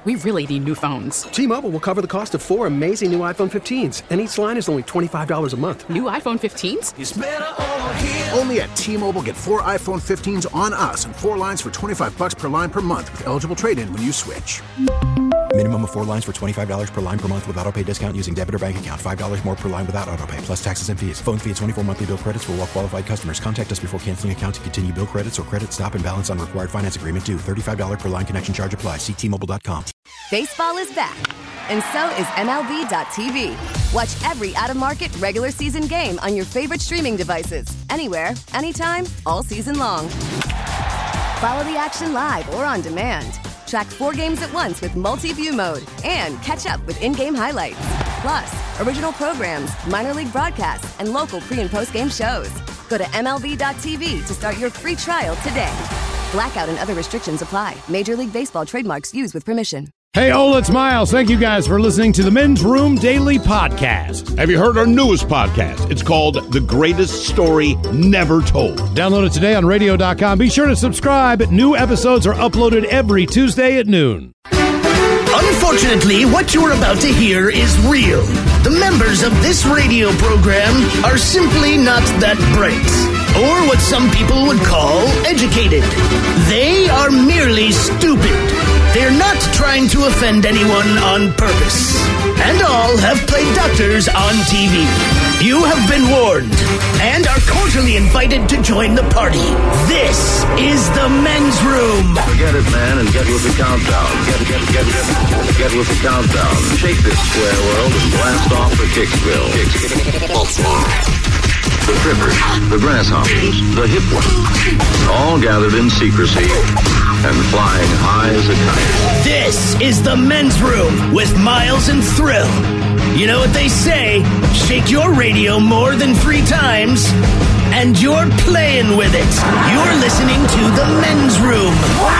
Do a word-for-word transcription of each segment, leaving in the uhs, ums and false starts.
We really need new phones. T-Mobile will cover the cost of four amazing new iPhone fifteens, and each line is only twenty-five dollars a month. New iPhone fifteens? It's better over here. Only at T-Mobile, get four iPhone fifteens on us and four lines for twenty-five dollars per line per month with eligible trade-in when you switch. Minimum of four lines for twenty-five dollars per line per month with autopay discount using debit or bank account. five dollars more per line without autopay, plus taxes and fees. Phone fee at twenty-four monthly bill credits for well-qualified customers. Contact us before canceling account to continue bill credits or credit stop and balance on required finance agreement due. thirty-five dollars per line connection charge applies. See T Mobile dot com. Baseball is back, and so is M L B dot T V. Watch every out-of-market regular season game on your favorite streaming devices. Anywhere, anytime, all season long. Follow the action live or on demand. Track four games at once with multi-view mode and catch up with in-game highlights. Plus, original programs, minor league broadcasts, and local pre- and post-game shows. Go to M L B dot T V to start your free trial today. Blackout and other restrictions apply. Major League Baseball trademarks used with permission. Hey, Ola, it's Miles. Thank you guys for listening to the Men's Room Daily Podcast. Have you heard our newest podcast? It's called The Greatest Story Never Told. Download it today on radio dot com. Be sure to subscribe. New episodes are uploaded every Tuesday at noon. Unfortunately, what you're about to hear is real. The members of this radio program are simply not that bright, or what some people would call educated. They are merely stupid. They're not trying to offend anyone on purpose. And all have played doctors on T V. You have been warned and are cordially invited to join the party. This is the Men's Room. Forget it, man, and get with the countdown. Get, get, get, get, get with the countdown. Shake this square world and blast off for Kicksville. Kicksville. The trippers, the grasshoppers, the hip ones, all gathered in secrecy and flying high as a kite. This is the Men's Room with Miles and Thrill. You know what they say, shake your radio more than three times, and you're playing with it. You're listening to the Men's Room.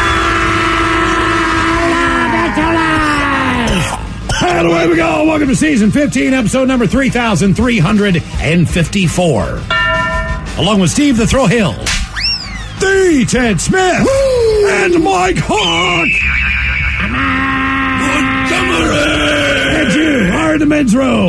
And away we go. Welcome to season fifteen, episode number three thousand three hundred fifty-four. Along with Steve the Thrill Hill, the Ted Smith, Woo! And Mike Hawk. And you are the Men's Room.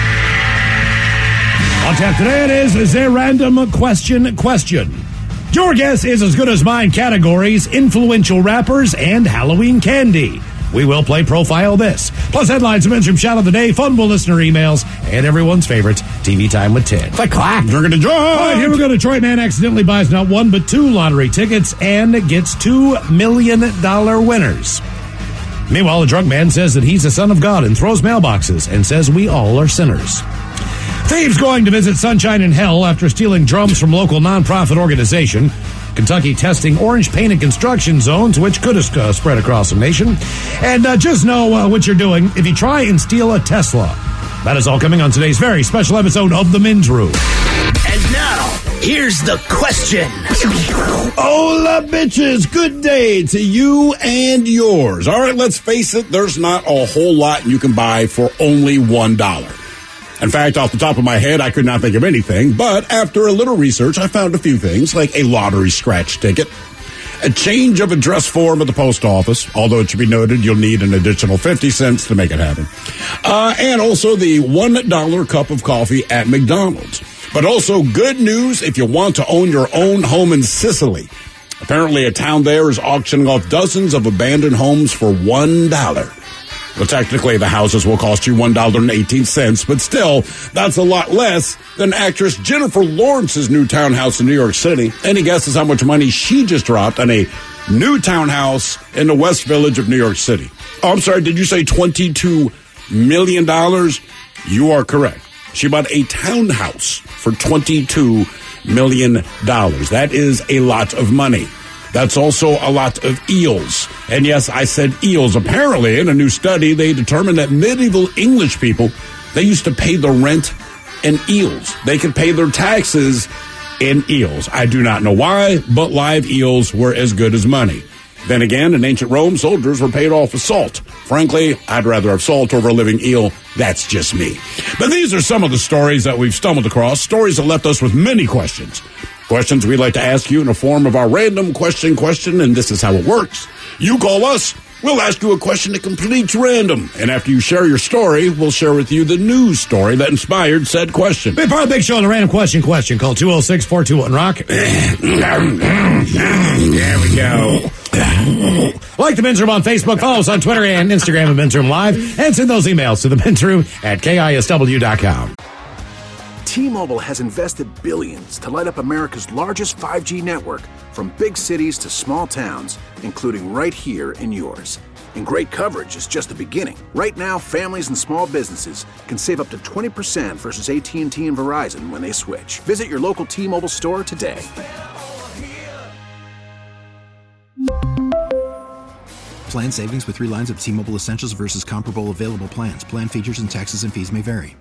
On tap today it is a random question question. Your guess is as good as mine. Categories: influential rappers and Halloween candy. We will play Profile This. Plus headlines, Men's Room Shout of the Day, funable listener emails, and everyone's favorite T V Time with Ted. Click, clack, drinking to Detroit. All right, here we go. Detroit man accidentally buys not one, but two lottery tickets and gets two million dollars winners. Meanwhile, a drunk man says that he's the son of God and throws mailboxes and says we all are sinners. Thieves going to visit Sunshine in Hell after stealing drums from local nonprofit organization. Kentucky testing orange painted construction zones, which could have uh, spread across the nation. And uh, just know uh, what you're doing if you try and steal a Tesla. That is all coming on today's very special episode of The Men's Room. And now, here's the question. Hola, bitches. Good day to you and yours. All right, let's face it. There's not a whole lot you can buy for only one dollar. In fact, off the top of my head, I could not think of anything, but after a little research, I found a few things, like a lottery scratch ticket, a change of address form at the post office, although it should be noted you'll need an additional fifty cents to make it happen, uh, and also the one dollar cup of coffee at McDonald's. But also good news if you want to own your own home in Sicily. Apparently, a town there is auctioning off dozens of abandoned homes for one dollar. Well, technically, the houses will cost you one dollar and eighteen cents, but still, that's a lot less than actress Jennifer Lawrence's new townhouse in New York City. Any guesses how much money she just dropped on a new townhouse in the West Village of New York City? Oh, I'm sorry, did you say twenty-two million dollars? You are correct. She bought a townhouse for twenty-two million dollars. That is a lot of money. That's also a lot of eels. And yes, I said eels. Apparently, in a new study, they determined that medieval English people, they used to pay the rent in eels. They could pay their taxes in eels. I do not know why, but live eels were as good as money. Then again, in ancient Rome, soldiers were paid off with salt. Frankly, I'd rather have salt over a living eel. That's just me. But these are some of the stories that we've stumbled across, stories that left us with many questions. Questions we'd like to ask you in the form of our random question question, and this is how it works. You call us, We'll ask you a question at complete random. And after you share your story, we'll share with you the news story that inspired said question. Be part of the big show on the random question question. Call two oh six, four two one, rock. There we go. Like the Men's Room on Facebook. Follow us on Twitter and Instagram at Men's Room Live. And send those emails to the Men's Room at K I S W dot com. T-Mobile has invested billions to light up America's largest five G network, from big cities to small towns, including right here in yours. And great coverage is just the beginning. Right now, families and small businesses can save up to twenty percent versus A T and T and Verizon when they switch. Visit your local T-Mobile store today. Plan savings with three lines of T-Mobile Essentials versus comparable available plans. Plan features and taxes and fees may vary.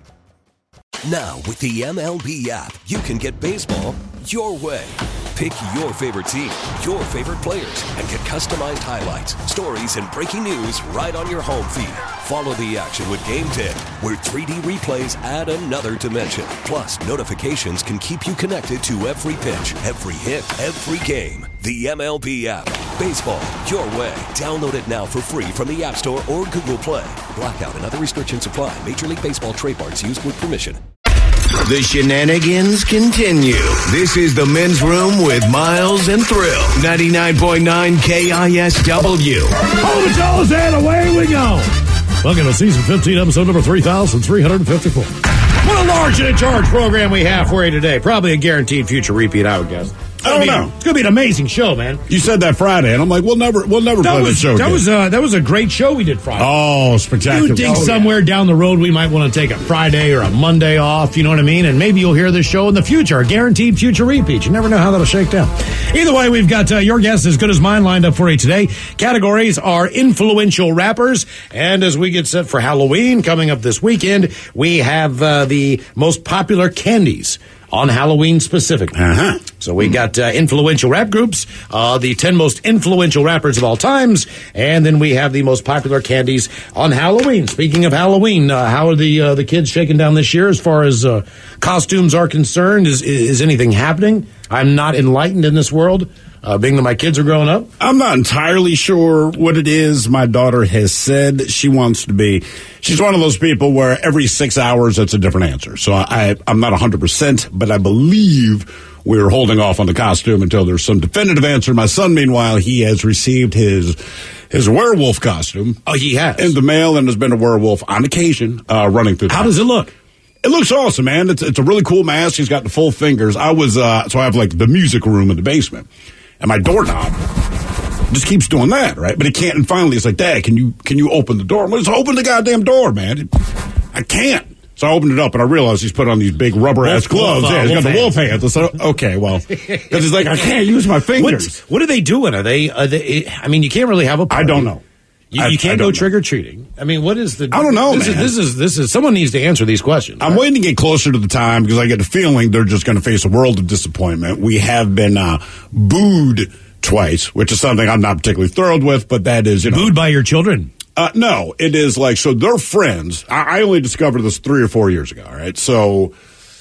Now, with the M L B app, you can get baseball your way. Pick your favorite team, your favorite players, and get customized highlights, stories, and breaking news right on your home feed. Follow the action with Game ten, where three D replays add another dimension. Plus, notifications can keep you connected to every pitch, every hit, every game. The M L B app. Baseball your way. Download it now for free from the App Store or Google Play. Blackout and other restrictions apply. Major League Baseball trademarks used with permission. The shenanigans continue. This is the Men's Room with Miles and Thrill. ninety-nine point nine K I S W. Hold it, fellas, and away we go. Welcome to season fifteen, episode number three thousand three hundred fifty-four. What a large and in charge program we have for you today. Probably a guaranteed future repeat, I would guess. I don't be, know. It's going to be an amazing show, man. You said that Friday, and I'm like, we'll never, we'll never that play was, the show. That again. was uh, that was a great show we did Friday. Oh, spectacular! You think oh, somewhere yeah. down the road we might want to take a Friday or a Monday off. You know what I mean? And maybe you'll hear this show in the future, a guaranteed future repeat. You never know how that'll shake down. Either way, we've got uh, your guess as good as mine lined up for you today. Categories are influential rappers, and as we get set for Halloween coming up this weekend, we have uh, the most popular candies on Halloween specifically. Uh-huh. So we got uh, influential rap groups, uh, the ten most influential rappers of all times, and then we have the most popular candies on Halloween. Speaking of Halloween, uh, how are the uh, the kids shaking down this year as far as uh, costumes are concerned? Is is anything happening? I'm not enlightened in this world, uh, being that my kids are growing up. I'm not entirely sure what it is. My daughter has said she wants to be. She's one of those people where every six hours it's a different answer. So I, I'm not one hundred percent, but I believe we're holding off on the costume until there's some definitive answer. My son, meanwhile, he has received his his werewolf costume. Oh, he has? In the mail, and has been a werewolf on occasion uh, running through the How house. does it look? It looks awesome, man. It's it's a really cool mask. He's got the full fingers. I was uh, so I have like the music room in the basement, and my doorknob just keeps doing that, right? But it can't. And finally, it's like, Dad, can you can you open the door? I'm like, just open the goddamn door, man. I can't. So I opened it up, and I realized he's put on these big rubber ass gloves. wolf, uh, yeah, he's got wolf the wolf hands. hands. So, okay, well, because he's like, I can't use my fingers. What, what are they doing? Are they? Are they? I mean, you can't really have a party. I don't know. You, I, you can't I go know. trick or treating. I mean, what is the? I don't know, this man. Is, this is this is someone needs to answer these questions. I'm right? waiting to get closer to the time because I get the feeling they're just going to face a world of disappointment. We have been uh, booed twice, which is something I'm not particularly thrilled with, but that is, you know. Booed by your children? Uh, no, it is like, so they're friends. I, I only discovered this three or four years ago, all right? So,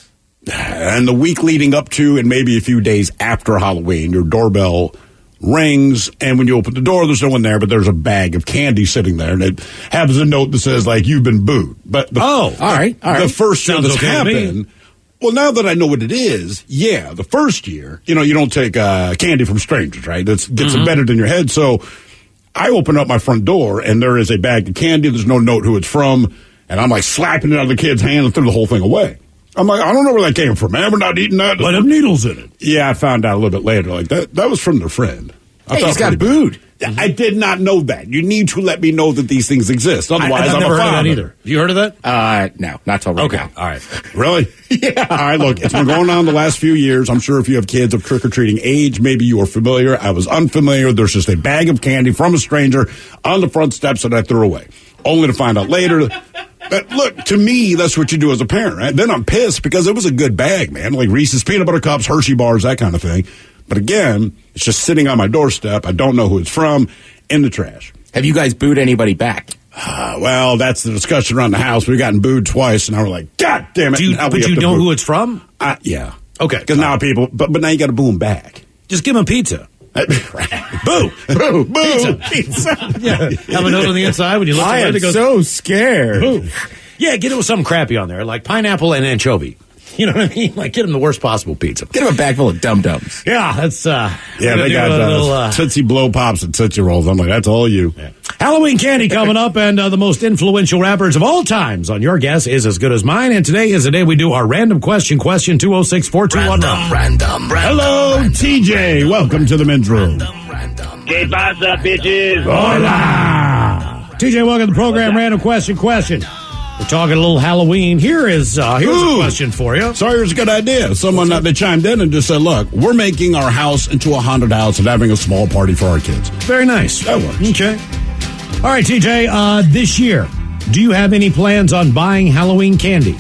and the week leading up to and maybe a few days after Halloween, your doorbell rings, and when you open the door, there's no one there, but there's a bag of candy sitting there, and it has a note that says, like, you've been booed. But the, oh, all right, all right. The first year Sounds this okay to me. happened, well, now that I know what it is, yeah, the first year, you know, you don't take uh, candy from strangers, right? That gets Mm-hmm. embedded in your head. So I open up my front door, and there is a bag of candy. There's no note who it's from, and I'm like slapping it out of the kid's hand and threw the whole thing away. I'm like, I don't know where that came from, man. We're not eating that. But have needles in it. Yeah, I found out a little bit later. Like that, that was from their friend. I Hey, felt he's got pretty booed. bad. I did not know that. You need to let me know that these things exist. Otherwise, I, I've I'm never a heard of father. that either. Have you heard of that? Uh, no, not till right Okay, now. all right. Really? Yeah. All right, look, it's been going on the last few years. I'm sure if you have kids of trick-or-treating age, maybe you are familiar. I was unfamiliar. There's just a bag of candy from a stranger on the front steps that I threw away, only to find out later that, look, to me, that's what you do as a parent, right? Then I'm pissed because it was a good bag, man, like Reese's Peanut Butter Cups, Hershey bars, that kind of thing. But again, it's just sitting on my doorstep. I don't know who it's from, in the trash. Have you guys booed anybody back? Uh, well, that's the discussion around the house. We've gotten booed twice, and now we're like, God damn it. Do you, Now but we have you to know boo. who it's from? Uh, yeah. Okay. Because now people, but, but now you got to boo them back. Just give them pizza. Boo! Boo! Boo! Pizza. Pizza. Yeah. Have a note on the inside when you look I at it. am It goes, so scared. Boo. Yeah, get it with something crappy on there, like pineapple and anchovy. You know what I mean? Like, get them the worst possible pizza. Get him a bag full of dum-dums. Yeah, that's, uh... Yeah, they got a uh, little, uh, Tootsie Blow Pops and Tootsie Rolls. I'm like, that's all you. Yeah. Halloween candy coming up, and uh, the most influential rappers of all times on Your Guess is as good as mine. And today is the day we do our random question. Question two oh six, four two one. Random, random, random. Hello, random, T J. Random, Welcome to the men's room. Random, random. ¿Qué pasa, bitches? Hola! T J, welcome to the program. Random question, question. We're talking a little Halloween. Here is uh, here's Ooh. a question for you. Sawyer's a good idea. Someone that they chimed in and just said, look, we're making our house into a haunted house and having a small party for our kids. Very nice. That works. Okay. All right, T J, uh, this year, do you have any plans on buying Halloween candy?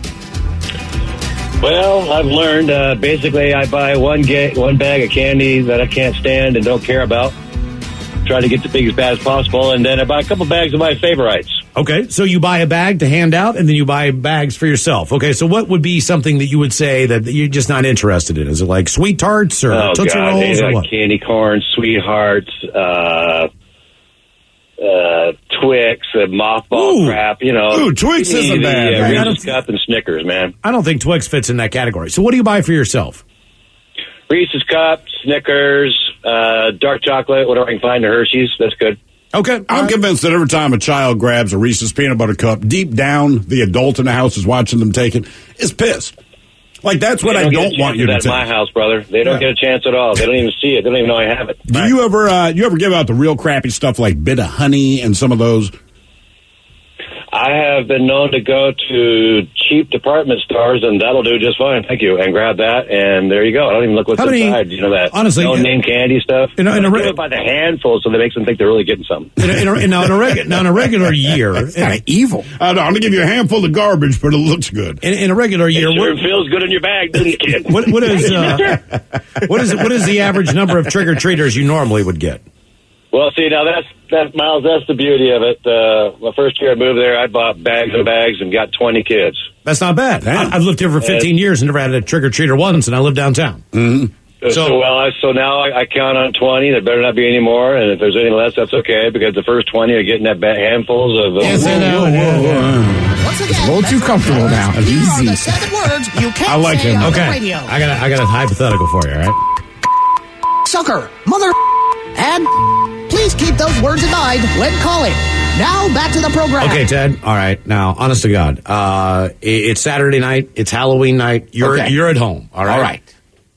Well, I've learned, uh, basically, I buy one ga- one bag of candy that I can't stand and don't care about. Try to get the biggest bag as possible, and then I buy a couple bags of my favorites. Okay, so you buy a bag to hand out, and then you buy bags for yourself. Okay, so what would be something that you would say that you're just not interested in? Is it like Sweet Tarts or Oh, Tootsie God, Rolls they or like what? candy corn, Sweethearts, uh, uh, Twix, uh, mothball Ooh. crap, you know. Ooh, Twix Give me isn't the, bad, Uh, man. Reese's Cup and Snickers, man. I don't think Twix fits in that category. So what do you buy for yourself? Reese's Cup, Snickers, uh, dark chocolate, whatever I can find, the Hershey's. That's good. Okay. I'm convinced that every time a child grabs a Reese's peanut butter cup, deep down, the adult in the house is watching them take it, is pissed. Like, that's what They I don't get a don't chance want you of to that take. at my house, brother. They don't Yeah. get a chance at all. They don't even see it. They don't even know I have it. Do you ever uh, you ever give out the real crappy stuff like Bit of Honey and some of those? I have been known to go to cheap department stores, and that'll do just fine. Thank you. And grab that, and there you go. I don't even look what's How many- inside. You know that honestly, no-name candy stuff. in a- in a I re- do it by the handful, so that makes them think they're really getting something. In a, in a, in a, in a, regu- now, in a regular year, It's kind of evil. Uh, no, I'm going to give you a handful of garbage, but it looks good. in, in a regular It year, sure what, feels good in your bag, doesn't it, kid? what, what is uh, what is what is the average number of trick or treaters you normally would get? Well, see, now that's, that, Miles, that's the beauty of it. Uh, my first year I moved there, I bought bags and bags and got twenty kids. That's not bad. I, I've lived here for fifteen years and never had a trick or treater once, and I live downtown. Mm-hmm. So, So- well, I, so now I, I count on twenty. There better not be any more. And if there's any less, that's okay, because the first twenty are getting that ba- handfuls of... Uh, Yes, I know. Yeah, yeah. Once again, A little too comfortable now. Here are Easy. the seven words you can't I like say him. on Okay, the radio. I got a, I got a hypothetical for you. All right. Sucker, mother, and please keep those words in mind when calling. Now back to the program. Okay, Ted. All right. Now, honest to God, uh, it- it's Saturday night. It's Halloween night. You're Okay. you're at home. All right. All right.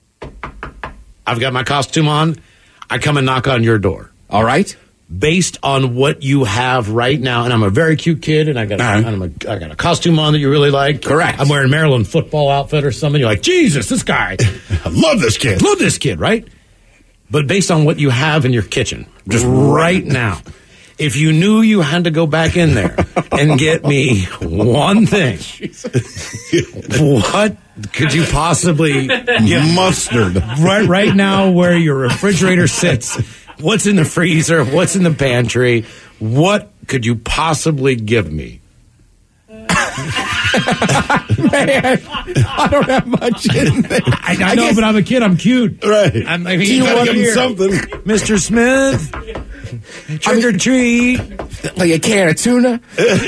I've got my costume on. I come and knock on your door. All right. Based on what you have right now, and I'm a very cute kid, and I got, All right. I'm a, I got a costume on that you really like. Correct. I'm wearing a Maryland football outfit or something. You're like, Jesus, this guy, I love this kid. love this kid, right? But based on what you have in your kitchen, just right now, if you knew you had to go back in there and get me one thing, what could you possibly get? Mustard. Right, right now, where your refrigerator sits, what's in the freezer, what's in the pantry, what could you possibly give me? Man, I don't have much in there. I, I know, but I'm a kid. I'm cute. Right. I'm, I mean, You you gotta gotta give him hear. something. Mister Smith, trick or treat. Like a can of tuna.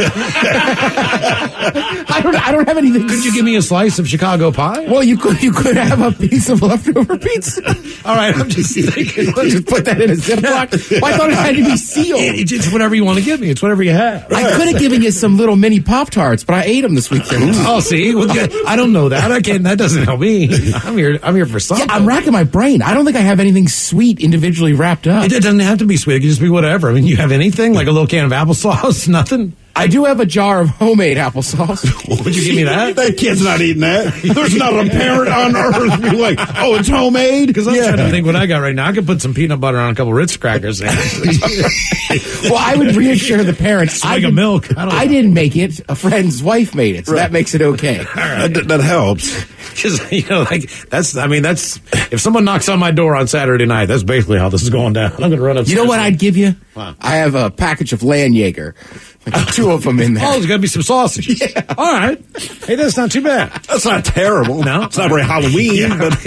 I don't. I don't have anything. Could you give me a slice of Chicago pie? Well, you could. You could have a piece of leftover pizza. All right, I'm just thinking. Just put that in a Ziploc. Well, I thought it had to be sealed. It- it's whatever you want to give me. It's whatever you have. I could have given you some little mini Pop Tarts, but I ate them this weekend. Oh, see, well, I don't know that. I can't. That doesn't help me. I'm here. I'm here for something. Yeah, I'm racking my brain. I don't think I have anything sweet individually wrapped up. It doesn't have to be sweet. It can just be whatever. I mean, you have anything like a little can of applesauce? Nothing. I do have a jar of homemade applesauce. Would you give me that? That kid's not eating that. There's not a parent on earth be like, oh, it's homemade? Because I'm trying to think what I got right now. I could put some peanut butter on a couple Ritz crackers. Well, I would reassure the parents. Swig I of did- milk. I don't I know. didn't make it. A friend's wife made it, so that makes it okay. That, that helps. Because, you know, like, that's, I mean, that's, if someone knocks on my door on Saturday night, that's basically how this is going down. I'm going to run upstairs. You know what I'd give you? Wow. I have a package of Land Jaeger. Two of them in there. Oh, there's got to be some sausage. Yeah. All right. Hey, that's not too bad. That's not terrible. No. It's not very Halloween, Yeah. but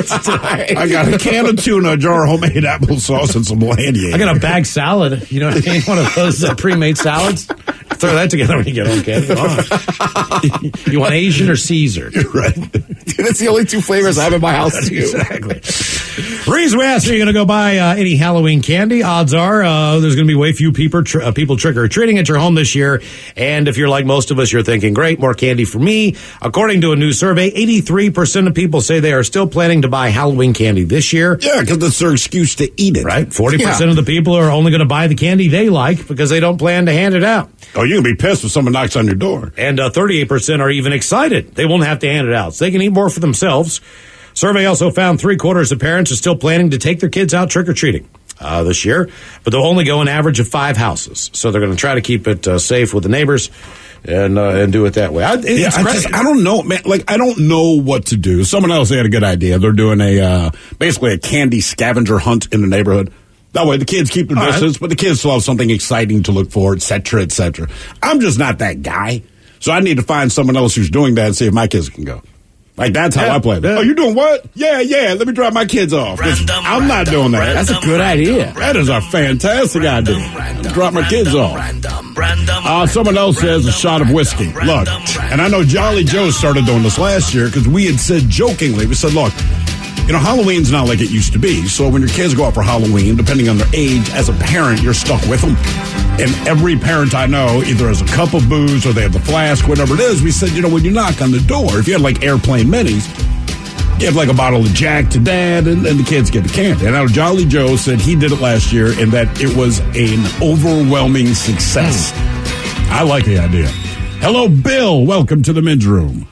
I got a can of tuna, a jar of homemade applesauce, and some landier. I got a bag salad. You know what I mean? One of those uh, pre-made salads. Throw that together when you get home, kid. Come on. You want Asian or Caesar? You're right. That's the only two flavors I have in my house, too. Exactly. Reason we asked, are you going to go buy uh, any Halloween candy? Odds are uh, there's going to be way few people, tr- uh, people trick-or-treating at your home this year. And if you're like most of us, you're thinking, great, more candy for me. According to a new survey, eighty-three percent of people say they are still planning to buy Halloween candy this year. Yeah, because it's their excuse to eat it. Right? forty percent Yeah. of the people are only going to buy the candy they like because they don't plan to hand it out. Oh, you can be pissed if someone knocks on your door. And uh, thirty-eight percent are even excited. They won't have to hand it out, so they can eat more for themselves. Survey also found three quarters of parents are still planning to take their kids out trick-or-treating uh, this year, but they'll only go an average of five houses. So they're going to try to keep it uh, safe with the neighbors and uh, and do it that way. I, it's Yeah, I, crazy. just, I don't know, man. Like, I don't know what to do. Someone else had a good idea. They're doing a uh, basically a candy scavenger hunt in the neighborhood. That way, the kids keep their All distance, right. but the kids still have something exciting to look for, et cetera, et cetera. I'm just not that guy, so I need to find someone else who's doing that and see if my kids can go. Like, that's how Yeah, I play it. yeah. Oh, you're doing what? Yeah, yeah, let me drop my kids off. 'Cause Random, I'm not random, doing that. random, That's a good idea. That is a fantastic idea. Random, Drop my kids random, off. Random, random, Uh, someone else says a shot of whiskey. Look, and I know Jolly Joe started doing this last year because we had said jokingly, we said, look, you know, Halloween's not like it used to be. So when your kids go out for Halloween, depending on their age, as a parent, you're stuck with them. And every parent I know either has a cup of booze or they have the flask, whatever it is. We said, you know, when you knock on the door, if you had like airplane minis, you have like a bottle of Jack to dad, and, and the kids get the candy. And now Jolly Joe said he did it last year and that it was an overwhelming success. I like the idea. Hello, Bill. Welcome to the men's room.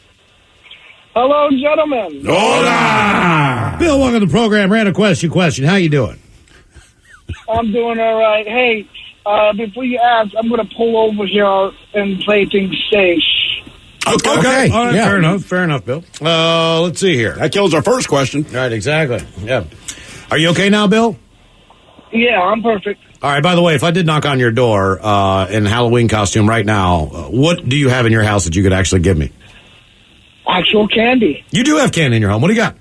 Hello, gentlemen. Hola! Bill, welcome to the program. Ran a question. Question. How you doing? I'm doing all right. Hey, uh, before you ask, I'm going to pull over here and play things safe. Okay. Okay. All right. Yeah. Fair enough. Fair enough, Bill. Uh, let's see here. That kills our first question. Right. Exactly. Yeah. Are you okay now, Bill? Yeah, I'm perfect. All right. By the way, if I did knock on your door uh, in Halloween costume right now, uh, what do you have in your house that you could actually give me? Actual candy. You do have candy in your home. What do you got?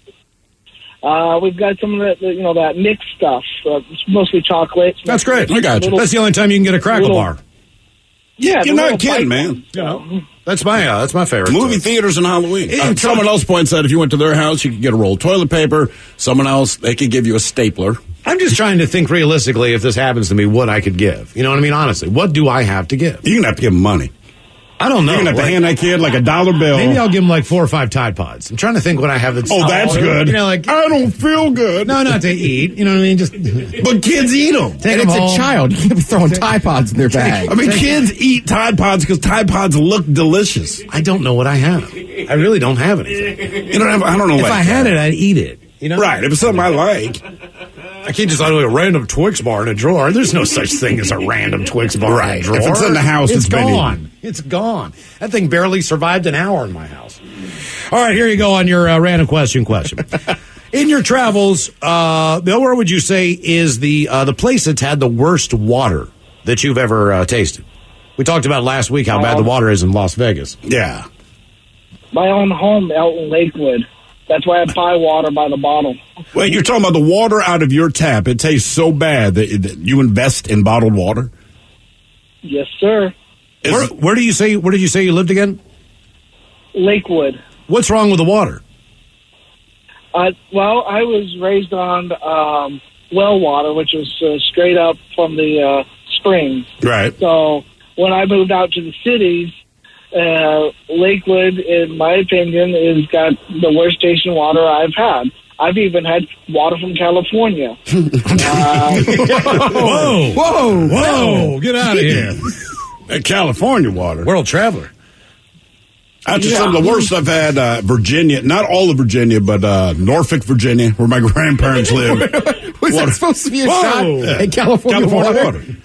Uh, we've got some of that, you know, that mixed stuff. Uh, it's mostly chocolate. That's great. I got you. Little- That's the only time you can get a crackle little- bar. Yeah, You're the not little kidding, bite- man. You know, that's my uh, that's my favorite. Movie too. theaters and Halloween. Yeah, Uh, someone else points out if you went to their house, you could get a roll of toilet paper. Someone else, they could give you a stapler. I'm just trying to think realistically if this happens to me, what I could give. You know what I mean? Honestly, what do I have to give? You're going to have to give them money. I don't know. You're going to have to Like, hand that kid like a dollar bill. maybe I'll give him like four or five Tide Pods. I'm trying to think what I have that's. Oh, that's good. You know, like I don't feel good. no, not to eat. You know what I mean? Just But kids eat them. take And them it's home. a child. You can't be throwing Tide Pods in their bag. I mean, kids eat Tide Pods because Tide Pods look delicious. I don't know what I have. I really don't have anything. You don't have, I don't know. If like I had it, I'd eat it. You know, Right. If it's something I like. I can't just like a random Twix bar in a drawer. There's no such thing as a random Twix bar Right. in a drawer. If it's in the house, it's it's been gone. It's gone. That thing barely survived an hour in my house. All right, here you go on your uh, random question question. In your travels, uh, Bill, where would you say is the uh, the place that's had the worst water that you've ever uh, tasted? We talked about last week how bad the water is in Las Vegas. Yeah. My own home out in Lakewood. That's why I buy water by the bottle. Wait, you're talking about the water out of your tap. It tastes so bad that, that you invest in bottled water? Yes, sir. Is- Where, where do you say? Where did you say you lived again? Lakewood. What's wrong with the water? Uh, well, I was raised on um, well water, which is uh, straight up from the uh, springs. Right. So when I moved out to the cities, uh, Lakewood, in my opinion, has got the worst tasting water I've had. I've even had water from California. uh, Whoa! Whoa! Whoa! Get out of here! That California water. World traveler. After Yeah. some of the worst I've had, uh, Virginia, not all of Virginia, but uh, Norfolk, Virginia, where my grandparents live. Was Water. that supposed to be a Whoa. shot Yeah. at California, California water? water.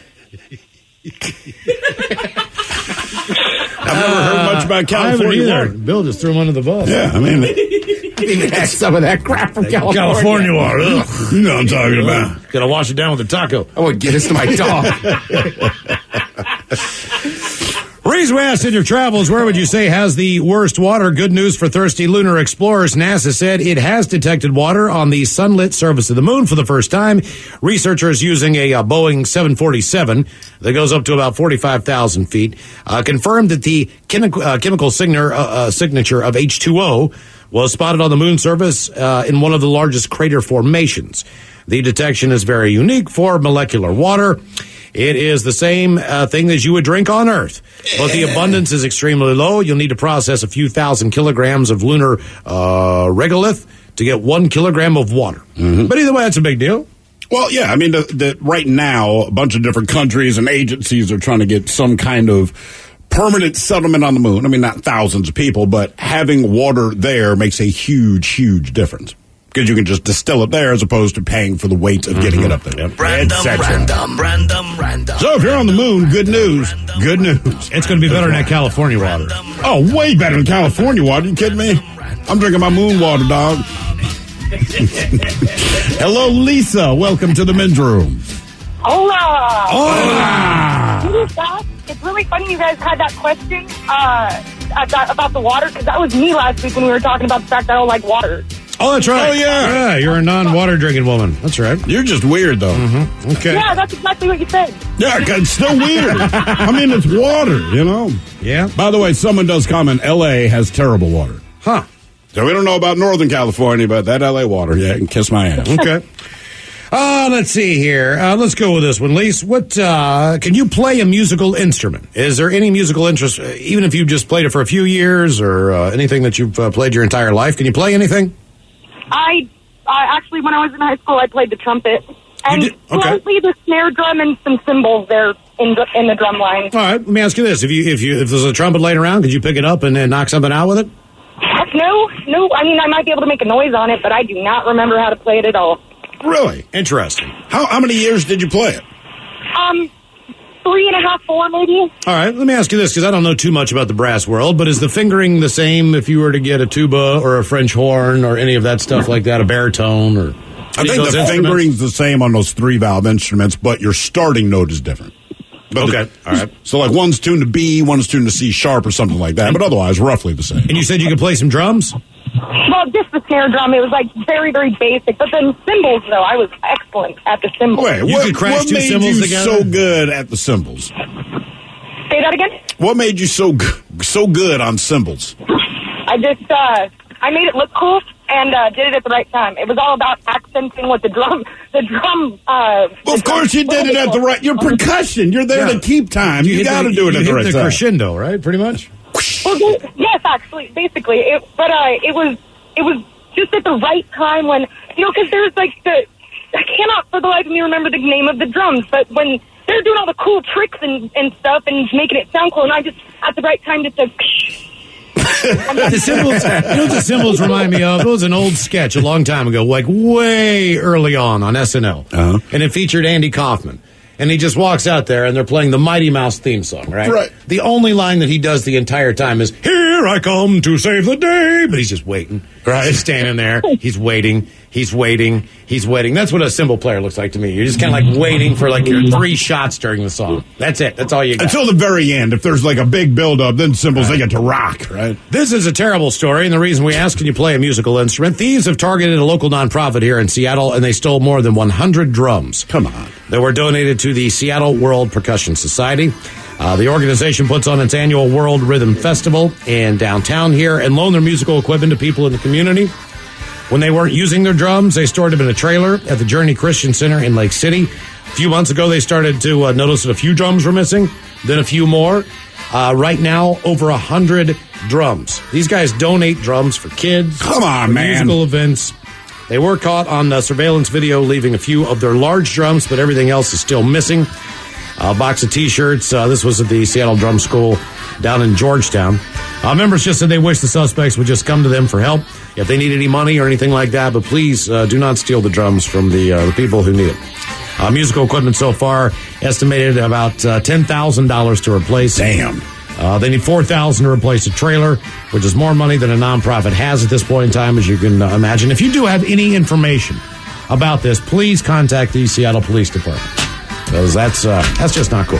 I've never heard much about California I haven't either. water. Bill just threw him under the bus. Yeah, I mean, I even had some of that crap from California. California water. Ugh. you know what I'm talking about. Gotta wash it down with a taco. I would get this to my dog. reason we asked in your travels, where would you say has the worst water? Good news for thirsty lunar explorers. NASA said it has detected water on the sunlit surface of the moon for the first time. Researchers using a, uh Boeing seven forty-seven that goes up to about forty-five thousand feet uh, confirmed that the chemi- uh, chemical signature, uh, uh, signature of H two O was spotted on the moon surface uh, in one of the largest crater formations. The detection is very unique for molecular water. It is the same uh, thing as you would drink on Earth, but the abundance is extremely low. You'll need to process a few thousand kilograms of lunar uh, regolith to get one kilogram of water. Mm-hmm. But either way, that's a big deal. Well, yeah, I mean, the, the, right now, a bunch of different countries and agencies are trying to get some kind of permanent settlement on the moon. I mean, not thousands of people, but having water there makes a huge, huge difference. Because you can just distill it there as opposed to paying for the weight of getting mm-hmm. it up there. Yep. Random, random, random, random. So if you're on the moon, good news. Good news. It's going to be better than that California water. Oh, way better than California water. You kidding me? I'm drinking my moon water, dog. Hello, Lisa. Welcome to the men's room. Hola. Hola. It's really funny you guys had that question uh, about, about the water, because that was me last week when we were talking about the fact that I don't like water. Oh, that's right. Oh, yeah. Yeah, you're a non-water drinking woman. That's right. You're just weird, though. Mm-hmm. Okay. Yeah, that's exactly what you said. Yeah, it's still weird. I mean, it's water, you know? Yeah. By the way, someone does comment, L A has terrible water. Huh. So we don't know about Northern California, but that L A water, yeah, can kiss my ass. Okay. Uh, let's see here. Uh, let's go with this one, Lise. What, uh, can you play a musical instrument? Is there any musical interest, uh, even if you just played it for a few years or uh, anything that you've uh, played your entire life? Can you play anything? I, I actually, when I was in high school, I played the trumpet. And Okay. slightly the snare drum and some cymbals there in the, in the drum line. All right, let me ask you this. If you if you if there's a trumpet laying around, could you pick it up and then knock something out with it? Heck no, no. I mean, I might be able to make a noise on it, but I do not remember how to play it at all. Really? Interesting. How how many years did you play it? Um, three and a half, four maybe. All right, let me ask you this, because I don't know too much about the brass world, but is the fingering the same if you were to get a tuba or a French horn or any of that stuff like that, a baritone or... I think the fingering's the same on those three-valve instruments, but your starting note is different. But okay, the, all right. So like one's tuned to B, one's tuned to C sharp or something like that, but otherwise roughly the same. And you said you could play some drums? Well, just the snare drum. It was like very, very basic. But then cymbals, though, I was excellent at the cymbals. Wait, You what, could crash what two made cymbals you together? so good at the cymbals? Say that again? What made you so g- so good on cymbals? I just, uh, I made it look cool and uh, did it at the right time. It was all about accenting what the drum, the drum, uh... Well, of course you did it at the right... You're percussion. You're there Yeah. to keep time. You, hit got to the- do it you at the hit right the time. crescendo, right? Pretty much? Well, yes, yes, actually, basically. It, but uh, it was it was just at the right time when, you know, because there's like the... I cannot for the life of me remember the name of the drums, but when they're doing all the cool tricks and, and stuff and making it sound cool, and I just, at the right time, just said... The cymbals, you know what the cymbals remind me of? It was an old sketch a long time ago, like way early on on S N L. Uh-huh. And it featured Andy Kaufman. And he just walks out there and they're playing the Mighty Mouse theme song, right? Right. The only line that he does the entire time is, "Here I come to save the day." But he's just waiting. Right. He's standing there. He's waiting. He's waiting. He's waiting. That's what a cymbal player looks like to me. You're just kind of like waiting for like your three shots during the song. That's it. That's all you got. Until the very end. If there's like a big build-up, then cymbals, they get to rock, right? This is a terrible story, and the reason we ask, can you play a musical instrument? Thieves have targeted a local nonprofit here in Seattle, and they stole more than one hundred drums. Come on. That were donated to the Seattle World Percussion Society. Uh, the organization puts on its annual World Rhythm Festival in downtown here and loan their musical equipment to people in the community. When they weren't using their drums, they stored them in a trailer at the Journey Christian Center in Lake City. A few months ago, they started to uh, notice that a few drums were missing, then a few more. Uh, right now, over a hundred drums. These guys donate drums for kids. Come on, for man. Musical events. They were caught on uh, surveillance video, leaving a few of their large drums, but everything else is still missing. A box of T-shirts. Uh, this was at the Seattle Drum School down in Georgetown. Uh, members just said they wish the suspects would just come to them for help if they need any money or anything like that. But please uh, do not steal the drums from the, uh, the people who need it. Uh, musical equipment so far estimated about uh, ten thousand dollars to replace. Damn. Uh, they need four thousand dollars to replace a trailer, which is more money than a nonprofit has at this point in time, as you can uh, imagine. If you do have any information about this, please contact the Seattle Police Department, because that's uh, that's just not cool.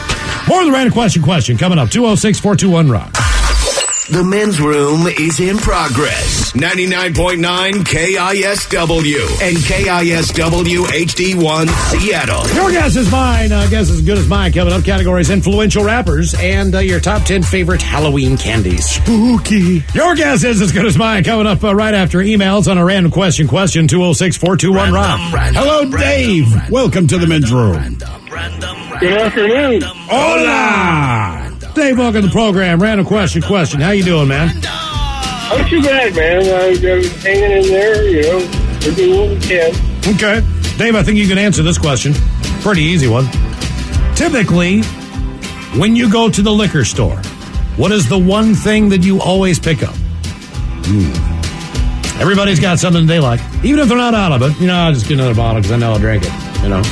More of the random question question coming up. two oh six, four two one, rock. The men's room is in progress. ninety-nine point nine K I S W and K I S W H D one Seattle. Your guess is mine. Uh, guess as good as mine. Coming up, categories influential rappers and uh, your top ten favorite Halloween candies. Spooky. Your guess is as good as mine. Coming up uh, right after emails on a random question question. two oh six, four two one, rock. Hello, Dave. Random, Welcome to the men's room. Random, random, Good afternoon. Hola. Dave, welcome to the program. Random question question. How you doing, man? Not too bad, man. I'm hanging in there. You know, we're doing what we can. Okay. Dave, I think you can answer this question. Pretty easy one. Typically, when you go to the liquor store, what is the one thing that you always pick up? Mm. Everybody's got something they like. Even if they're not out of it. You know, I'll just get another bottle because I know I'll drink it. You know?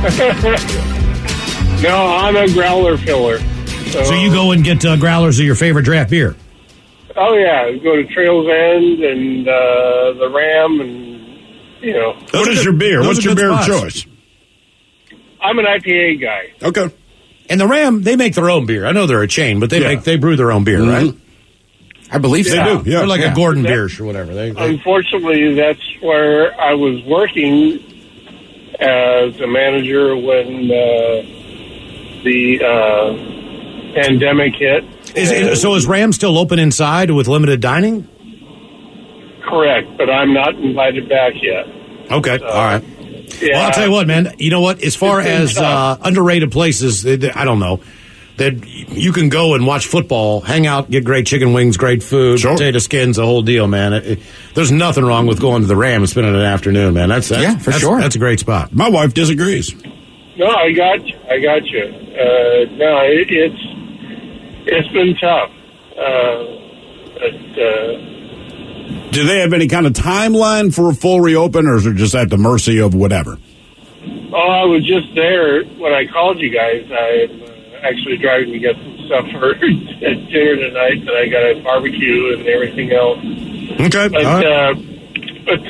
No, I'm a growler filler. So, so you go and get uh, growlers of your favorite draft beer? Oh, yeah. Go to Trails End and uh, the Ram and, you know. What is your beer? What's your beer of choice? I'm an I P A guy. Okay. And the Ram, they make their own beer. I know they're a chain, but they yeah. make they brew their own beer, mm-hmm. right? I believe yeah. so. They do, yeah. They're like yeah. a Gordon that, Biersch or whatever. They, they, unfortunately, that's where I was working as a manager when uh, the... Uh, pandemic hit. Is it, so is Ram still open inside with limited dining? Correct, but I'm not invited back yet. Okay, so, all right. Yeah, well, I'll tell you what, man. You know what? As far as uh, underrated places, I don't know, that you can go and watch football, hang out, get great chicken wings, great food, sure. potato skins, the whole deal, man. It, it, there's nothing wrong with going to the Ram and spending an afternoon, man. That's, that's yeah, for that's, sure. That's a great spot. My wife disagrees. No, I got you. I got you. Uh, no, it, it's it's been tough. Uh, but, uh, Do they have any kind of timeline for a full reopen, or is it just at the mercy of whatever? Oh, I was just there when I called you guys. I'm uh, actually driving to get some stuff for dinner tonight that I got a barbecue and everything else. Okay. But, right. uh, but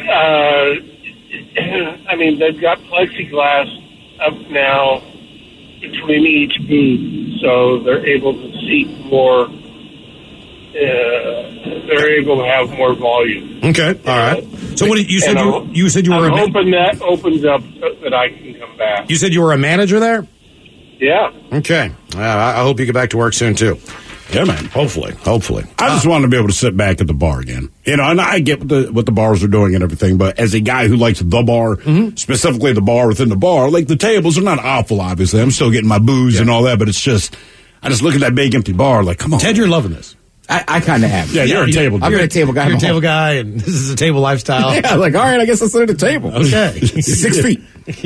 uh, I mean, they've got plexiglass up now between each booth, so they're able to seat more. Uh, they're able to have more volume. Okay, all right. So what did you said? You, you said you were. I'm a hoping that opens up so that I can come back. You said you were a manager there. Yeah. Okay. Uh, I hope you get back to work soon too. Yeah, man. Hopefully, hopefully. I just uh, want to be able to sit back at the bar again. You know, and I get what the, what the bars are doing and everything, but as a guy who likes the bar, mm-hmm. specifically the bar within the bar, like the tables are not awful, obviously. I'm still getting my booze yeah. and all that, but it's just, I just look at that big empty bar like, come on. Ted, you're loving this. I, I kind of am. Yeah, you're, you're a table guy. I'm a table guy. You're a table guy, and this is a table lifestyle. Yeah, like, all right, I guess I'll sit at the table. Okay. Six feet.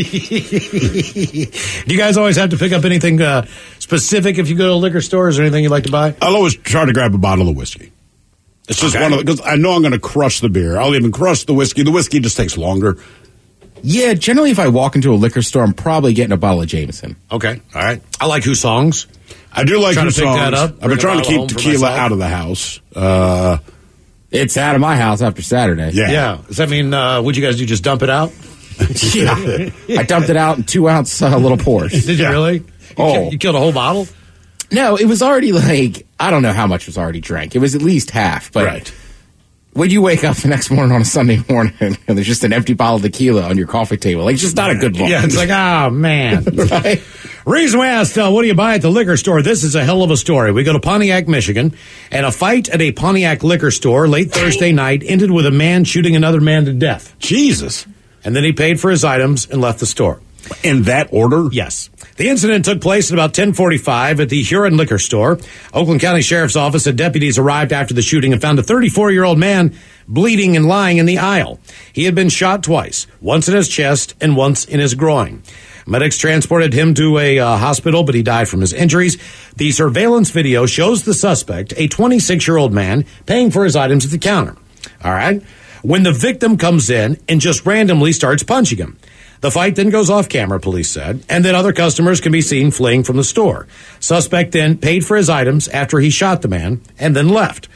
Do you guys always have to pick up anything uh, specific if you go to liquor stores or anything you'd like to buy? I'll always try to grab a bottle of whiskey. It's just okay. one of the, because I know I'm going to crush the beer. I'll even crush the whiskey. The whiskey just takes longer. Yeah, generally if I walk into a liquor store, I'm probably getting a bottle of Jameson. Okay, all right. I like Who Songs. I do like Who Songs. That up, I've been trying to keep tequila out of the house. Uh, it's out of my house after Saturday. Yeah. Yeah. Does that mean, uh, what'd you guys do, just dump it out? Yeah. I dumped it out in two ounce uh, little pours. Did you yeah. really? You oh. Killed, you killed a whole bottle? No, it was already like, I don't know how much was already drank. It was at least half. But right. when you wake up the next morning on a Sunday morning and there's just an empty bottle of tequila on your coffee table, like, it's just not a good look. Yeah, it's like, oh, man. Right? Reason we asked, uh, what do you buy at the liquor store? This is a hell of a story. We go to Pontiac, Michigan, and a fight at a Pontiac liquor store late Thursday night ended with a man shooting another man to death. Jesus. And then he paid for his items and left the store. In that order? Yes. The incident took place at about ten forty-five at the Huron Liquor Store. Oakland County Sheriff's Office and deputies arrived after the shooting and found a thirty-four-year-old man bleeding and lying in the aisle. He had been shot twice, once in his chest and once in his groin. Medics transported him to a uh, hospital, but he died from his injuries. The surveillance video shows the suspect, a twenty-six-year-old man, paying for his items at the counter. All right? When the victim comes in and just randomly starts punching him. The fight then goes off camera, police said, and then other customers can be seen fleeing from the store. Suspect then paid for his items after he shot the man and then left.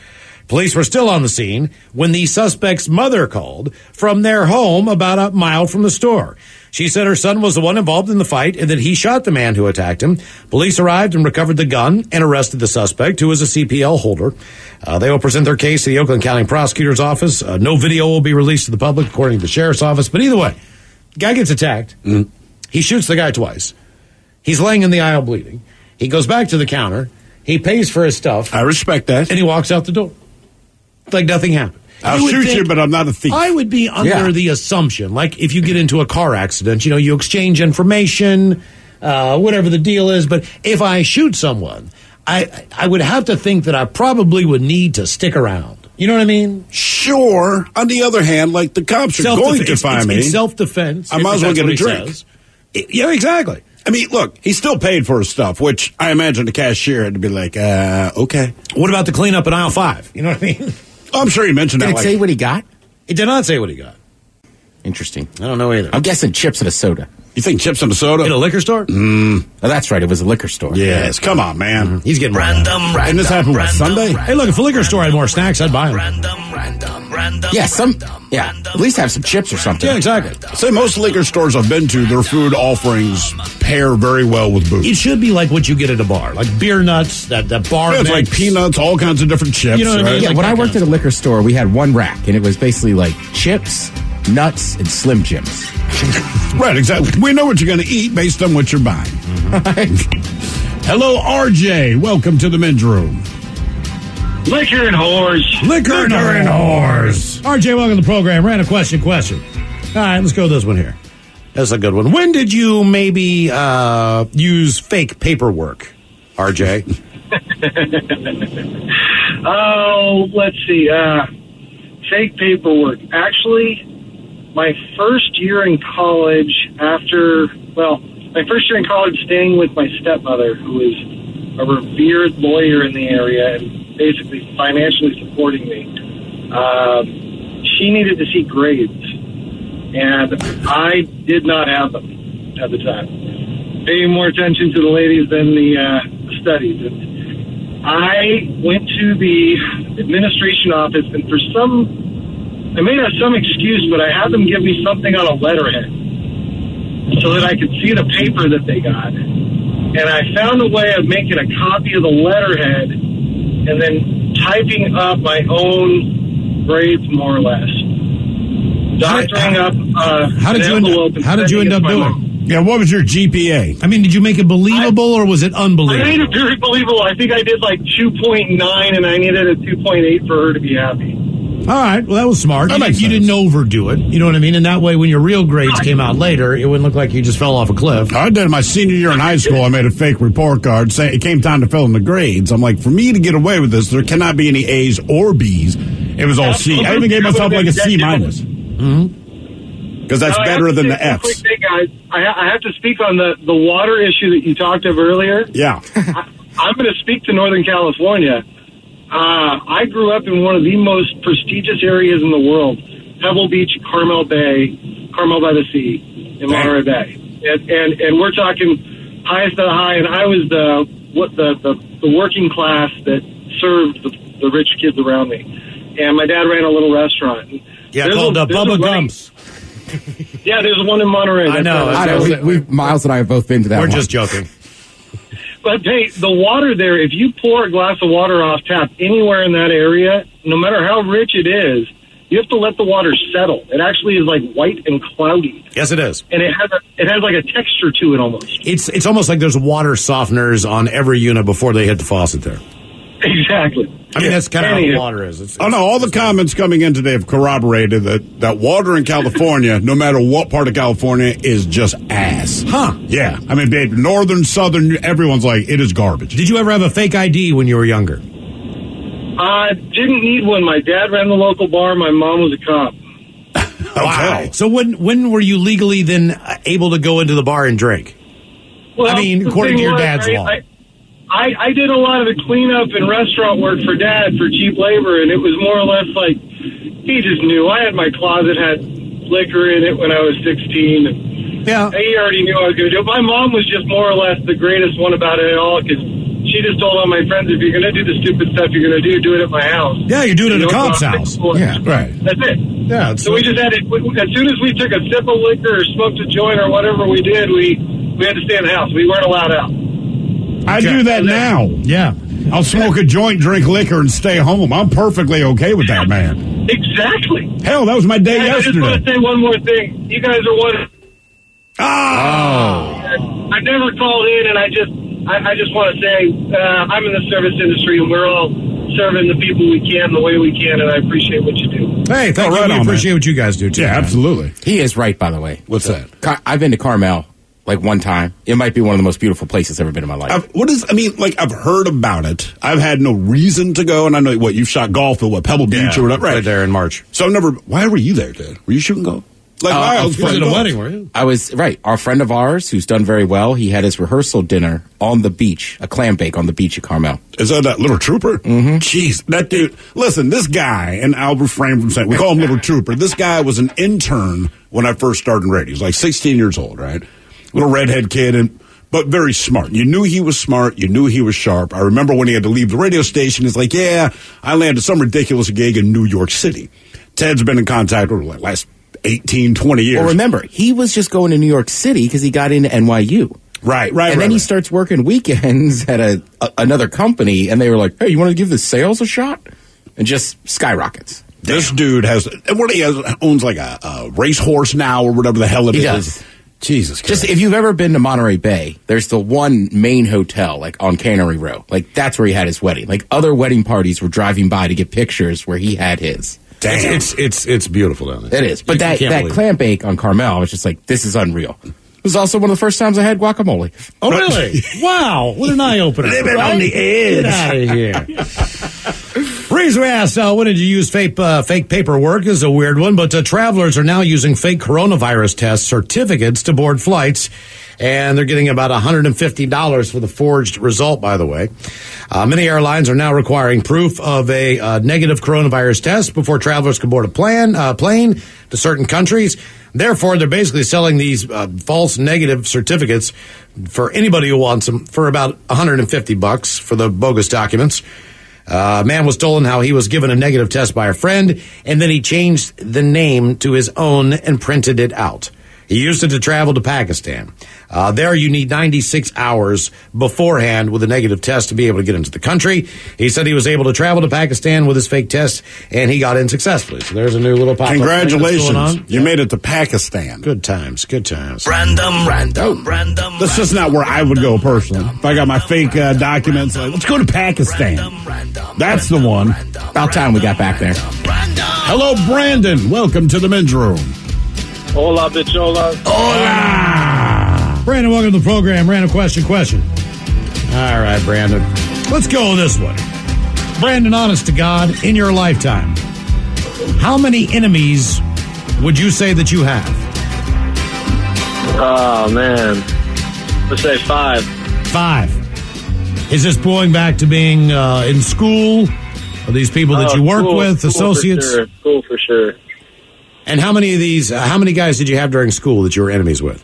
Police were still on the scene when the suspect's mother called from their home about a mile from the store. She said her son was the one involved in the fight and that he shot the man who attacked him. Police arrived and recovered the gun and arrested the suspect, who was a C P L holder. Uh, they will present their case to the Oakland County Prosecutor's Office. Uh, no video will be released to the public, according to the Sheriff's Office. But either way, the guy gets attacked. Mm. He shoots the guy twice. He's laying in the aisle bleeding. He goes back to the counter. He pays for his stuff. I respect that. And he walks out the door. Like nothing happened. I'll you shoot think, you, but I'm not a thief. I would be under yeah. the assumption, like if you get into a car accident, you know, you exchange information, uh, whatever the deal is. But if I shoot someone, I I would have to think that I probably would need to stick around. You know what I mean? Sure. On the other hand, like the cops are Self-def- going to it's, find it's, me. It's self-defense. I might as well get a drink. It, yeah, exactly. I mean, look, he still paid for his stuff, which I imagine the cashier had to be like, uh, okay. What about the cleanup in aisle five? You know what I mean? Oh, I'm sure he mentioned did that. Did it like, say what he got? It did not say what he got. Interesting. I don't know either. I'm guessing chips and a soda. You think chips and a soda? In a liquor store? Mm. Oh, that's right. It was a liquor store. Yes. Come on, man. Mm-hmm. He's getting random, random. And this happened on Sunday? Random, hey, look, if a liquor store had more snacks, I'd buy them. Random, random, random. Yeah, some. Yeah, at least have some chips or something. Yeah, exactly. Say most liquor stores I've been to, their food offerings pair very well with booze. It should be like what you get at a bar, like beer nuts, that, that bar yeah, it's mix. like peanuts, all kinds of different chips. You know what right? I mean? Yeah, like when I worked kind at a liquor store, we had one rack, and it was basically like chips, nuts, and Slim Jims. Right, exactly. We know what you're going to eat based on what you're buying. Mm-hmm. Hello, R J. Welcome to the men's room. Liquor and whores. Liquor, Liquor and whores. R J, welcome to the program. Random question, question. All right, let's go with this one here. That's a good one. When did you maybe uh, use fake paperwork, R J? Oh, let's see. Uh, fake paperwork. Actually, my first year in college after, well, my first year in college staying with my stepmother, who is a revered lawyer in the area and basically financially supporting me. Um, she needed to see grades, and I did not have them at the time. Paying more attention to the ladies than the uh, studies. And I went to the administration office, and for some I may have some excuse, but I had them give me something on a letterhead so that I could see the paper that they got. And I found a way of making a copy of the letterhead and then typing up my own grades, more or less. Doctoring up uh, how did an you end envelope. up, how did you end up doing? Mom. Yeah, what was your G P A? I mean, did you make it believable I, or was it unbelievable? I made it very believable. I think I did like two point nine, and I needed a two point eight for her to be happy. All right, well, that was smart. That you, you didn't overdo it. You know what I mean? And that way, when your real grades came out later, it wouldn't look like you just fell off a cliff. I did my senior year in high school. I made a fake report card saying it came time to fill in the grades. I'm like, for me to get away with this, there cannot be any A's or B's. It was all C. I even gave myself like a C minus. Mm-hmm. Because that's now, better than the F's. Quick thing, guys. I, ha- I have to speak on the, the water issue that you talked of earlier. Yeah. I, I'm going to speak to Northern California. Uh, I grew up in one of the most prestigious areas in the world, Pebble Beach, Carmel Bay, Carmel by the Sea, in Monterey Bay. And, and and we're talking highest of the high, and I was the what the, the, the working class that served the, the rich kids around me. And my dad ran a little restaurant. Yeah, there's called a, uh, Bubba Gumps. Yeah, there's one in Monterey. I know. I know. We, we, Miles and I have both been to that We're one. just joking. But, hey, the water there, if you pour a glass of water off tap anywhere in that area, no matter how rich it is, you have to let the water settle. It actually is like white and cloudy. Yes, it is. And it has a, it has like a texture to it almost. It's it's almost like there's water softeners on every unit before they hit the faucet there. Exactly. I mean, that's kind of how Anywho. the water is. It's, it's, Oh, no, all the comments coming in today have corroborated that, that water in California, no matter what part of California, is just ass. Huh. Yeah. I mean, babe, northern, southern, everyone's like, it is garbage. Did you ever have a fake I D when you were younger? I didn't need one. My dad ran the local bar. My mom was a cop. Wow. So when when were you legally then able to go into the bar and drink? Well, I mean, the according to thing your was, dad's I, law. I, I, I did a lot of the cleanup and restaurant work for Dad for cheap labor, and it was more or less like he just knew. I had my closet had liquor in it when I was sixteen. And yeah, he already knew I was going to do it. My mom was just more or less the greatest one about it all because she just told all my friends, if you're going to do the stupid stuff you're going to do, do it at my house. Yeah, you do it at You a don't cop's go out house. before. Yeah, right. That's it. Yeah. So we just had it. As soon as we took a sip of liquor or smoked a joint or whatever we did, we, we had to stay in the house. We weren't allowed out. I do that now. Yeah. I'll smoke a joint, drink liquor, and stay home. I'm perfectly okay with that, man. Exactly. Hell, that was my day And I just yesterday. want to say one more thing. You guys are one. Oh. I've never called in, and I just, I, I just want to say, uh, I'm in the service industry, and we're all serving the people we can the way we can, and I appreciate what you do. Hey, thank Oh, you. right We on, appreciate what you guys do, too. Yeah, man. absolutely. He is right, by the way. What's that? Car- I've been to Carmel like one time. It might be one of the most beautiful places I've ever been in my life. I've, what is? I mean, like I've heard about it. I've had no reason to go, and I know what you've shot golf at what Pebble Beach Yeah, or whatever, right there in March. So I've never. Why were you there, Dad? Were you shooting golf? Like Uh, I a was friend- playing at a golf. wedding, were you? I was, right, our friend of ours who's done very well, he had his rehearsal dinner on the beach, a clam bake on the beach at Carmel. Is that that little trooper? Mm-hmm. Jeez, that dude. Listen, this guy, and I'll refrain from saying we call him little trooper. This guy was an intern when I first started in radio. He was like sixteen years old, right? Little redhead kid, and but very smart. You knew he was smart. You knew he was sharp. I remember when he had to leave the radio station. He's like, "Yeah, I landed some ridiculous gig in New York City." Ted's been in contact with him like last eighteen, twenty years. Well, remember, he was just going to New York City because he got into N Y U. Right, right, And right, then he right. starts working weekends at a, a another company, and they were like, "Hey, you want to give the sales a shot?" And just skyrockets. This dude has, and what he has, owns like a, a racehorse now or whatever the hell it He is. does. Jesus Christ. Just if you've ever been to Monterey Bay, there's the one main hotel, like on Cannery Row. Like that's where he had his wedding. Like other wedding parties were driving by to get pictures where he had his. Damn. It's, it's it's it's beautiful down there. It is. But You that, can't that believe it. clam bake on Carmel, I was just like, this is unreal. It was also one of the first times I had guacamole. Oh, really? Wow. What an eye opener. Living on the edge. Get out of here. Reason we asked, uh, when did you use fake, uh, fake paperwork is a weird one, but uh, travelers are now using fake coronavirus test certificates to board flights, and they're getting about one hundred fifty dollars for the forged result, by the way. Uh, many airlines are now requiring proof of a uh, negative coronavirus test before travelers can board a plan, uh, plane to certain countries. Therefore, they're basically selling these uh, false negative certificates for anybody who wants them for about one hundred fifty bucks for the bogus documents. Uh, a man was told how he was given a negative test by a friend, and then he changed the name to his own and printed it out. He used it to travel to Pakistan. Uh, there you need ninety-six hours beforehand with a negative test to be able to get into the country. He said he was able to travel to Pakistan with his fake test, and he got in successfully. So there's a new little pop-up thing that's going Congratulations. on. You made it to Pakistan. Good times, good times. Random, random, random. That's just not where I would go personally. If I got my fake uh, documents, like, let's go to Pakistan. That's the one. About time we got back there. Hello, Brandon. Welcome to the men's room. Hola, bichola. Hola! Brandon, welcome to the program. Random question, question. All right, Brandon. Let's go with this one. Brandon, honest to God, in your lifetime, how many enemies would you say that you have? Oh, man. Let's say five. Five. Is this going back to being uh, in school? Are these people that Oh, you work school- with, school for associates? sure. School for sure. And how many of these, uh, how many guys did you have during school that you were enemies with?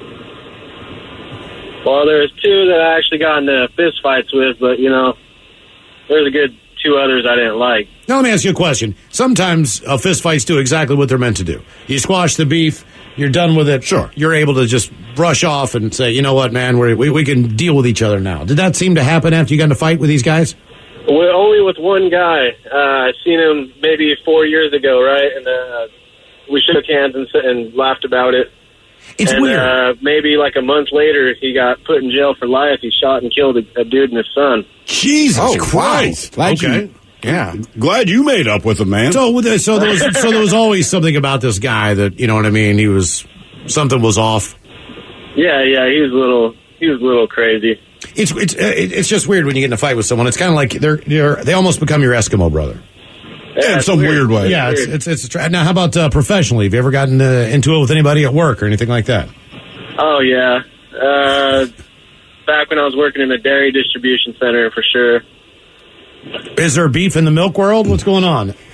Well, there's two that I actually got into fist fights with, but, you know, there's a good two others I didn't like. Now, let me ask you a question. Sometimes uh, fist fights do exactly what they're meant to do. You squash the beef, you're done with it. Sure. You're able to just brush off and say, you know what, man, we're, we we can deal with each other now. Did that seem to happen after you got in a fight with these guys? Well, only with one guy. Uh, I seen him maybe four years ago, right? And uh, we shook hands and, s- and laughed about it. It's and, weird. Uh, maybe like a month later, he got put in jail for life. He shot and killed a, a dude and his son. Jesus Oh, Christ. wow. Glad okay. you- yeah. Glad you made up with him, man. So, with the- so there was so there was always something about this guy that, you know what I mean. He was something was off. Yeah, yeah, he was a little, he was a little crazy. It's it's uh, it's just weird when you get in a fight with someone. It's kind of like they're they're they almost become your Eskimo brother. Yeah, in some weird, way. Yeah, it's it's, it's a tra- now. How about uh, professionally? Have you ever gotten uh, into it with anybody at work or anything like that? Oh yeah, uh, back when I was working in a dairy distribution center, for sure. Is there beef in the milk world? What's going on?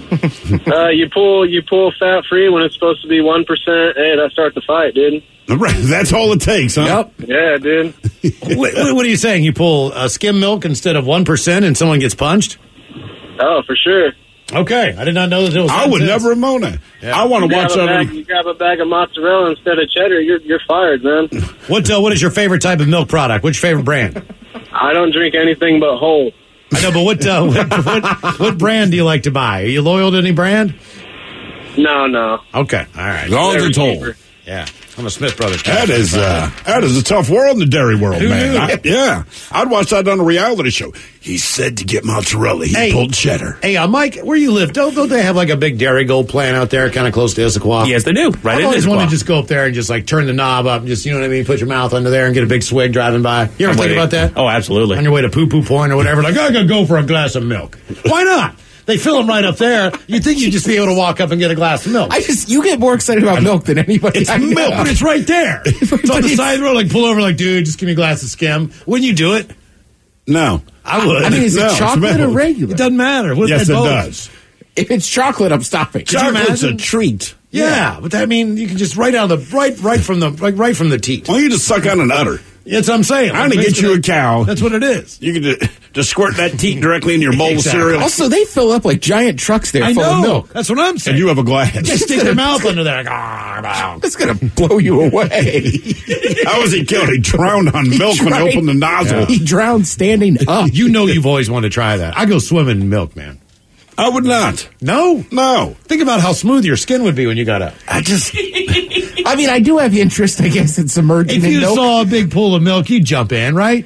uh, you pull you pull fat free when it's supposed to be one percent. Hey, that starts the fight, dude. Right, that's all it takes, huh? Yep. Yeah, dude. what, what are you saying? You pull uh, skim milk instead of one percent and someone gets punched? Oh, for sure. Okay, I did not know that it was. I would never have known that. Yeah. I want to watch grab a that. bag, you grab a bag of mozzarella instead of cheddar, you're you're fired, man. What uh, What is your favorite type of milk product? What's your favorite brand? I don't drink anything but whole. I know, but what, uh, what what what brand do you like to buy? Are you loyal to any brand? No, no. Okay, all right. As long as it's whole. cheaper. Yeah, I'm a Smith Brothers. That is uh, that is a tough world in the dairy world, Who man. knew? I, yeah, I'd watch that on a reality show. He said to get mozzarella, he Hey. pulled cheddar. Hey, uh, Mike, where you live, don't, don't they have like a big Dairy Gold plant out there kind of close to Issaquah? Yes, they do. Right I've in always Issaquah. wanted to just go up there and just like turn the knob up and just, you know what I mean, put your mouth under there and get a big swig driving by. You ever I'm think with about you. that? Oh, absolutely. On your way to poo-poo point or whatever, like, I gotta go for a glass of milk. Why not? They fill them right up there. You'd think you'd just be able to walk up and get a glass of milk. I just you get more excited about milk than anybody. It's I know. milk, but it's right there. It's on the it's- side of the road. Like, pull over, like, dude, just give me a glass of skim. Wouldn't you do it? No. I would. I mean, is No, it it's chocolate or milk. regular? It doesn't matter. What if Yes, they it both? does. If it's chocolate, I'm stopping. Could you Chocolate's a imagine? treat. Yeah, but I mean, you can just right out of the right, right from the like right from the teat. Why don't you just suck on an udder? That's what I'm saying. I'm going to get you a cow. That's what it is. You can just, just squirt that teat directly into your bowl Exactly. of cereal. Also, they fill up like giant trucks there I full know. of milk. That's what I'm saying. And you have a glass. Just stick your mouth under there. Like, ah, It's going to blow you away. How was he killed? He drowned on milk when he tried- opened the nozzle. He drowned standing up. you know you've always wanted to try that. I go swimming in milk, man. I would not. No, No. think about how smooth your skin would be when you got up. I just. I mean, I do have interest, I guess, in submerging If in you milk. saw a big pool of milk, you'd jump in, right?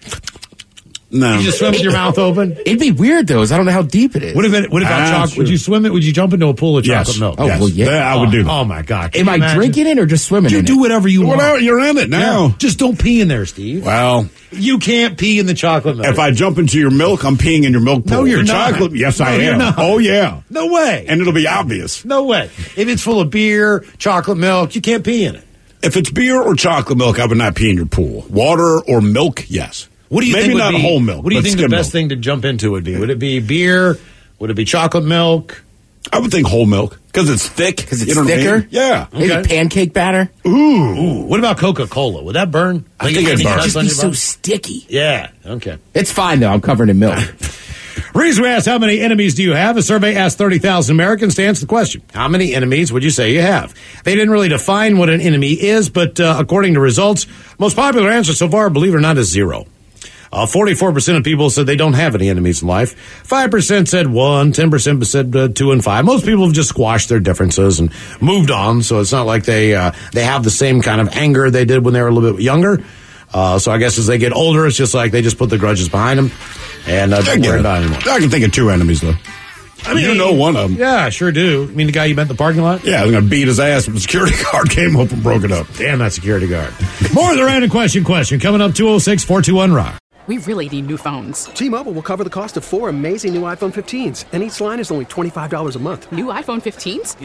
No. You just swim with your mouth open. It'd be weird, though, is I don't know how deep it is. What if it? What about Ah, chocolate? sure. Would you swim it? Would you jump into a pool of chocolate Yes. milk? Oh, Yes. well, yeah. That I would do that. Oh my God! Can Am you I imagine? drinking it or just swimming You in do it? whatever you Well, want. now you're in it now. Yeah. Just don't pee in there, Steve. Well, You can't pee in the chocolate milk. if I jump into your milk, I'm peeing in your milk pool. No, you're The not. chocolate, yes, I No, you're am. not. Oh, yeah. No way. And it'll be obvious. No way. If it's full of beer, chocolate milk, you can't pee in it. If it's beer or chocolate milk, I would not pee in your pool. Water or milk, yes. What do you Maybe think would not be, whole milk. What do you but think the skim best milk. thing to jump into would be? Would it be beer? Would it be chocolate milk? I would think whole milk because it's thick. Because it's You know what I thicker? mean? Yeah. Maybe Okay. pancake batter? Ooh. Ooh, what about Coca-Cola? Would that burn? I Like think any it'd burn. cuts Just on be your so body? sticky. Yeah. Okay. It's fine, though. I'm covered in milk. Reason we asked how many enemies do you have? A survey asked thirty thousand Americans to answer the question. How many enemies would you say you have? They didn't really define what an enemy is, but uh, according to results, most popular answer so far, believe it or not, is zero. Uh, forty-four percent of people said they don't have any enemies in life. five percent said one, ten percent said uh, two and five. Most people have just squashed their differences and moved on, so it's not like they uh, they have the same kind of anger they did when they were a little bit younger. Uh, so I guess as they get older, it's just like they just put the grudges behind them and uh, I don't get worry it. about it anymore. I can think of two enemies, though. I mean, you know one of them. Yeah, I sure do. You mean the guy you met in the parking lot? Yeah, I was going to beat his ass, but the security guard came up and broke it up. Damn that security guard. More of the random question question coming up two oh six, four two one, rock. We really need new phones. T-Mobile will cover the cost of four amazing new iPhone fifteens, and each line is only twenty-five dollars a month. New iPhone fifteens?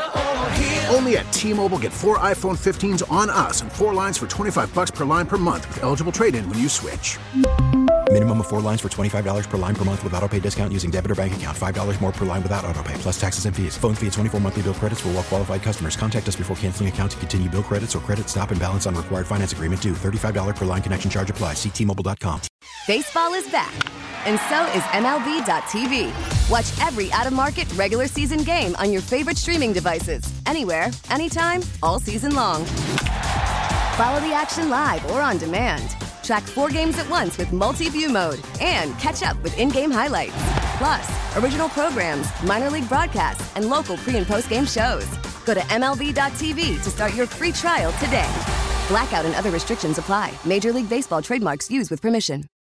Only at T-Mobile, get four iPhone fifteens on us and four lines for twenty-five bucks per line per month with eligible trade-in when you switch. Minimum of four lines for twenty-five dollars per line per month with autopay discount using debit or bank account. five dollars more per line without autopay, plus taxes and fees. Phone fee at twenty-four monthly bill credits for well-qualified customers. Contact us before canceling account to continue bill credits or credit stop and balance on required finance agreement due. thirty-five dollars per line connection charge applies. See T Mobile dot com. Baseball is back, and so is M L B dot T V. Watch every out-of-market regular season game on your favorite streaming devices, anywhere, anytime, all season long. Follow the action live or on demand. Track four games at once with multi-view mode and catch up with in-game highlights. Plus, original programs, minor league broadcasts, and local pre- and post-game shows. Go to M L B dot T V to start your free trial today. Blackout and other restrictions apply. Major League Baseball trademarks used with permission.